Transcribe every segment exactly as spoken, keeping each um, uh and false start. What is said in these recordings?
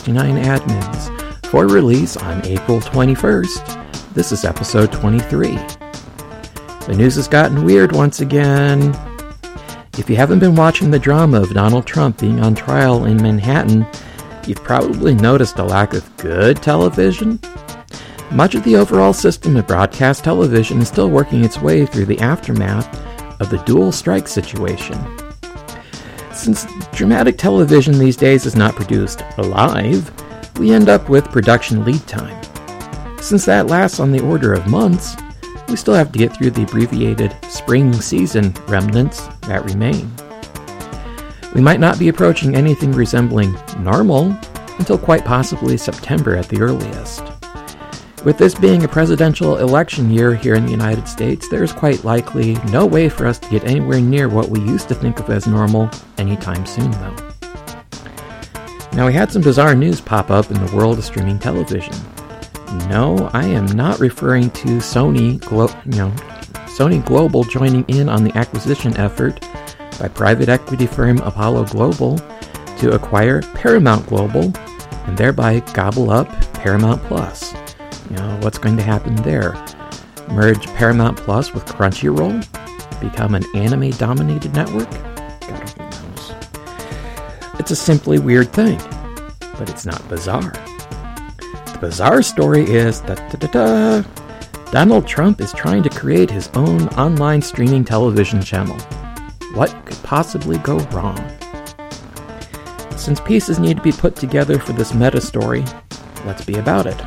sixty-nine admins for release on April twenty-first. This is episode twenty-three. The news has gotten weird once again. If you haven't been watching the drama of Donald Trump being on trial in Manhattan, you've probably noticed a lack of good television. Much of the overall system of broadcast television is still working its way through the aftermath of the dual strike situation. Since dramatic television these days is not produced live, we end up with production lead time. Since that lasts on the order of months, we still have to get through the abbreviated spring season remnants that remain. We might not be approaching anything resembling normal until quite possibly September at the earliest. With this being a presidential election year here in the United States, there is quite likely no way for us to get anywhere near what we used to think of as normal anytime soon, though. Now, we had some bizarre news pop up in the world of streaming television. No, I am not referring to Sony, Glo- you know, Sony Global joining in on the acquisition effort by private equity firm Apollo Global to acquire Paramount Global and thereby gobble up Paramount Plus. You know, what's going to happen there? Merge Paramount Plus with Crunchyroll? Become an anime-dominated network? God only knows. It's a simply weird thing, but it's not bizarre. The bizarre story is da da da da. Donald Trump is trying to create his own online streaming television channel. What could possibly go wrong? Since pieces need to be put together for this meta story, let's be about it.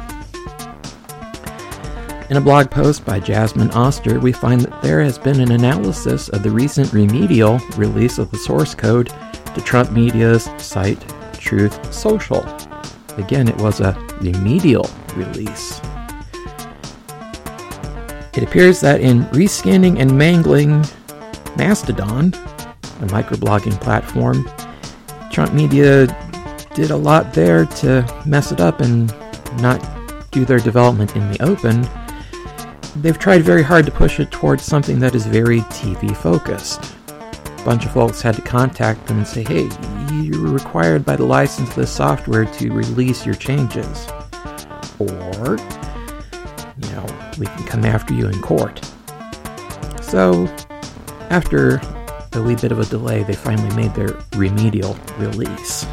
In a blog post by Jasmine Oster, we find that there has been an analysis of the recent remedial release of the source code to Trump Media's site Truth Social. Again, it was a remedial release. It appears that in rescanning and mangling Mastodon, a microblogging platform, Trump Media did a lot there to mess it up and not do their development in the open. They've tried very hard to push it towards something that is very T V focused. A bunch of folks had to contact them and say, hey, you're required by the license of this software to release your changes. Or, you know, we can come after you in court. So, after a wee bit of a delay, they finally made their remedial release.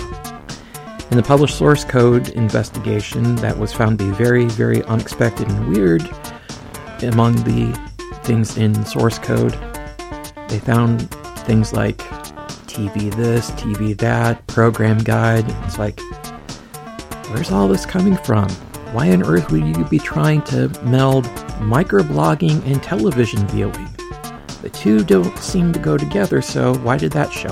In the published source code investigation that was found to be very, very unexpected and weird, among the things in source code, they found things like T V this, T V that, program guide. It's like, where's all this coming from? Why on earth would you be trying to meld microblogging and television viewing? The two don't seem to go together, so why did that show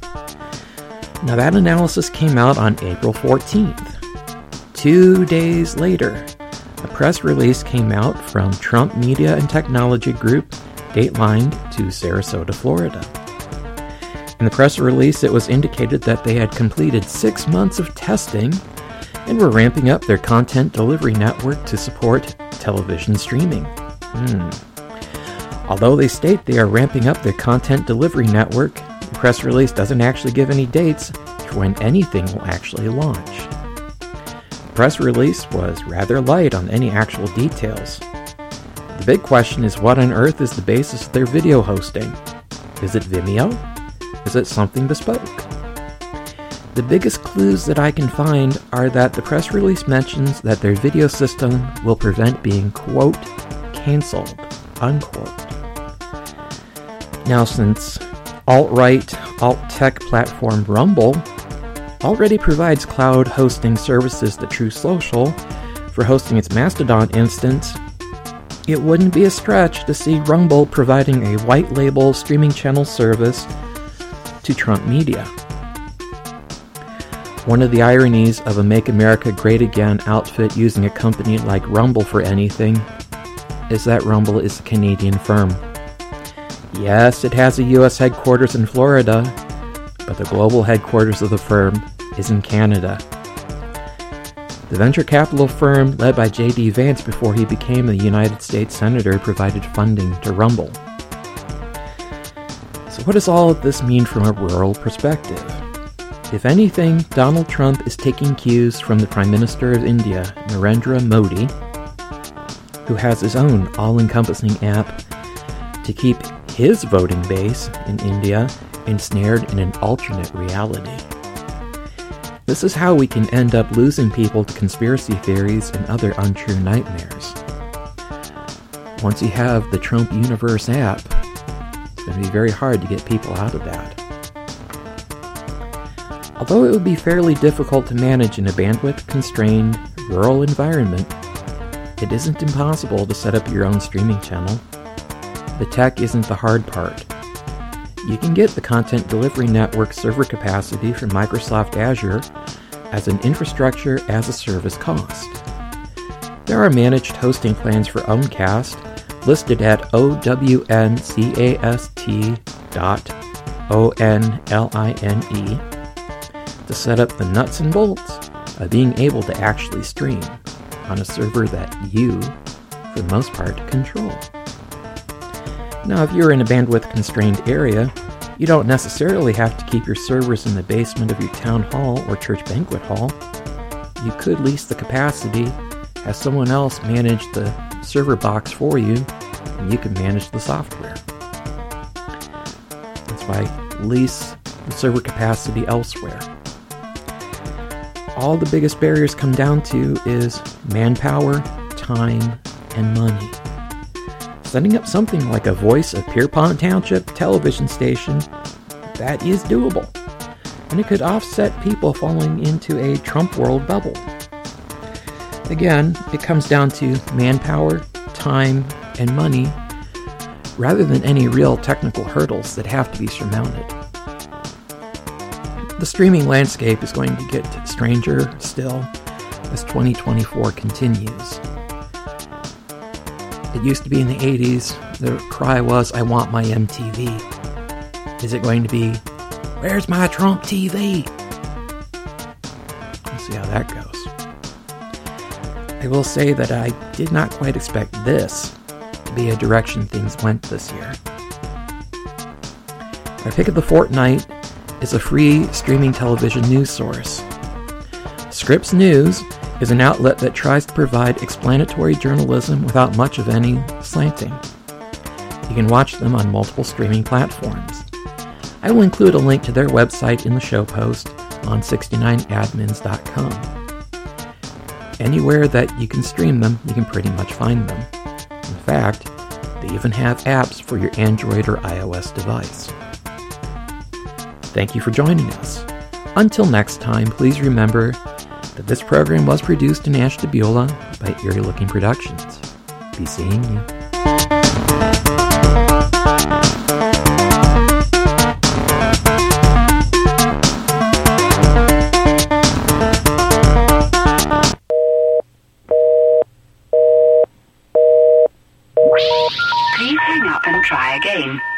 up? Now, that analysis came out on April fourteenth. Two days later, a press release came out from Trump Media and Technology Group, datelined to Sarasota, Florida. In the press release, it was indicated that they had completed six months of testing and were ramping up their content delivery network to support television streaming. Hmm. Although they state they are ramping up their content delivery network, the press release doesn't actually give any dates for when anything will actually launch. The press release was rather light on any actual details. The big question is, what on earth is the basis of their video hosting? Is it Vimeo? Is it something bespoke? The biggest clues that I can find are that the press release mentions that their video system will prevent being, quote, canceled, unquote. Now, since alt-right, alt-tech platform Rumble already provides cloud hosting services to Truth Social for hosting its Mastodon instance, it wouldn't be a stretch to see Rumble providing a white label streaming channel service to Trump Media. One of the ironies of a Make America Great Again outfit using a company like Rumble for anything is that Rumble is a Canadian firm. Yes, it has a U S headquarters in Florida, but the global headquarters of the firm is in Canada. The venture capital firm led by J D Vance before he became a United States Senator provided funding to Rumble. So what does all of this mean from a rural perspective? If anything, Donald Trump is taking cues from the Prime Minister of India, Narendra Modi, who has his own all-encompassing app to keep his voting base in India ensnared in an alternate reality. This is how we can end up losing people to conspiracy theories and other untrue nightmares. Once you have the Trump Universe app, it's going to be very hard to get people out of that. Although it would be fairly difficult to manage in a bandwidth-constrained, rural environment, it isn't impossible to set up your own streaming channel. The tech isn't the hard part. You can get the Content Delivery Network server capacity from Microsoft Azure as an infrastructure as a service cost. There are managed hosting plans for Owncast listed at O W N C A S T dot O N L I N E to set up the nuts and bolts of being able to actually stream on a server that you, for the most part, control. Now, if you're in a bandwidth-constrained area, you don't necessarily have to keep your servers in the basement of your town hall or church banquet hall. You could lease the capacity, have someone else manage the server box for you, and you can manage the software. That's why lease the server capacity elsewhere. All the biggest barriers come down to is manpower, time, and money. Setting up something like a Voice of Pierpont Township television station, that is doable. And it could offset people falling into a Trump world bubble. Again, it comes down to manpower, time, and money, rather than any real technical hurdles that have to be surmounted. The streaming landscape is going to get stranger still as twenty twenty-four continues. It used to be in the eighties, the cry was, I want my M T V. Is it going to be, where's my Trump T V? We'll see how that goes. I will say that I did not quite expect this to be a direction things went this year. Our pick of the fortnight is a free streaming television news source. Scripps News is an outlet that tries to provide explanatory journalism without much of any slanting. You can watch them on multiple streaming platforms. I will include a link to their website in the show post on sixty-nine admins dot com. Anywhere that you can stream them, you can pretty much find them. In fact, they even have apps for your Android or iOS device. Thank you for joining us. Until next time, please remember that this program was produced in Ashtabula by Eerie Looking Productions. Be seeing you. Please hang up and try again.